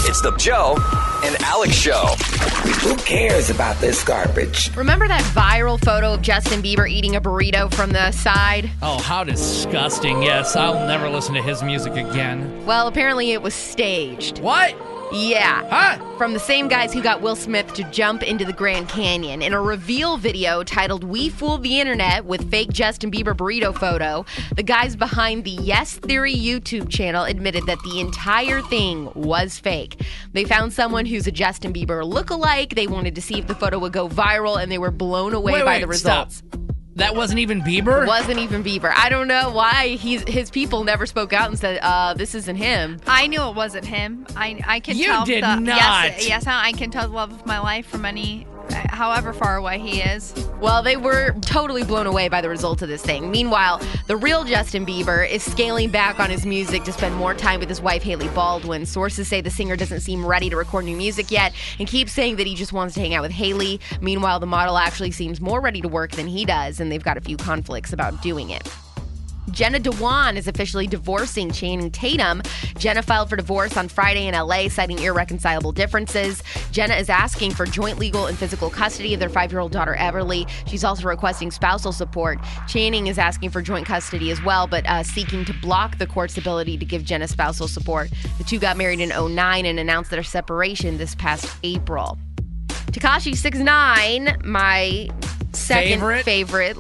It's the Joe and Alex Show. Who cares about this garbage? Remember that viral photo of Justin Bieber eating a burrito from the side? Oh, how disgusting. Yes, I'll never listen to his music again. Well, apparently it was staged. What? Yeah. Huh? From the same guys who got Will Smith to jump into the Grand Canyon. In a reveal video titled "We Fooled the Internet" with fake Justin Bieber burrito photo, the guys behind the Yes Theory YouTube channel admitted that the entire thing was fake. They found someone who's a Justin Bieber lookalike. They wanted to see if the photo would go viral, and they were blown away by the results. Stop. That wasn't even Bieber? Wasn't even Bieber. I don't know why his people never spoke out and said, this isn't him. I knew it wasn't him. I can You tell. did not. Yes, I can tell the love of my life from however far away he is. Well, they were totally blown away by the result of this thing. Meanwhile, the real Justin Bieber is scaling back on his music to spend more time with his wife, Hailey Baldwin. Sources say the singer doesn't seem ready to record new music yet and keeps saying that he just wants to hang out with Hailey. Meanwhile, the model actually seems more ready to work than he does, and they've got a few conflicts about doing it. Jenna Dewan is officially divorcing Channing Tatum. Jenna filed for divorce on Friday in LA, citing irreconcilable differences. Jenna is asking for joint legal and physical custody of their 5-year-old daughter, Everly. She's also requesting spousal support. Channing is asking for joint custody as well, but seeking to block the court's ability to give Jenna spousal support. The two got married in 2009 and announced their separation this past April. Tekashi 6ix9ine, my second favorite,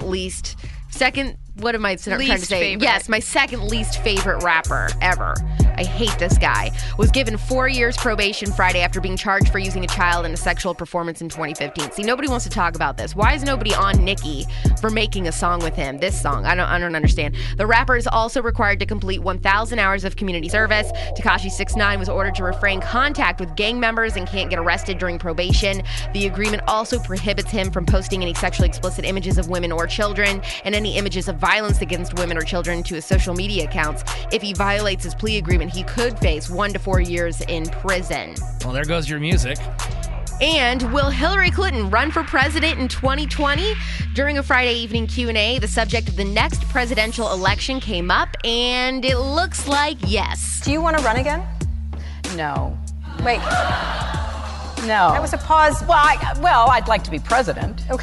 what am I trying to say? Favorite. Yes, my second least favorite rapper ever. I hate this guy. Was given 4 years probation Friday after being charged for using a child in a sexual performance in 2015. See, nobody wants to talk about this. Why is nobody on Nicki for making a song with him? This song, I don't understand. The rapper is also required to complete 1,000 hours of community service. Tekashi 6ix9ine was ordered to refrain contact with gang members and can't get arrested during probation. The agreement also prohibits him from posting any sexually explicit images of women or children and any images of violence against women or children to his social media accounts. If he violates his plea agreement, he could face 1 to 4 years in prison. Well, there goes your music. And will Hillary Clinton run for president in 2020? During a Friday evening Q&A, the subject of the next presidential election came up, and it looks like yes. Do you want to run again? No. Wait. No. That was a pause. Well, I'd like to be president. Okay.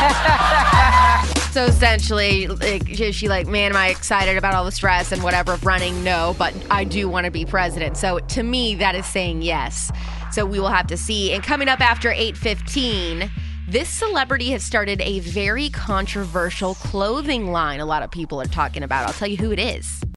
So essentially, is she like, man, am I excited about all the stress and whatever of running? No, but I do want to be president. So to me, that is saying yes. So we will have to see. And coming up after 8:15, this celebrity has started a very controversial clothing line a lot of people are talking about. I'll tell you who it is.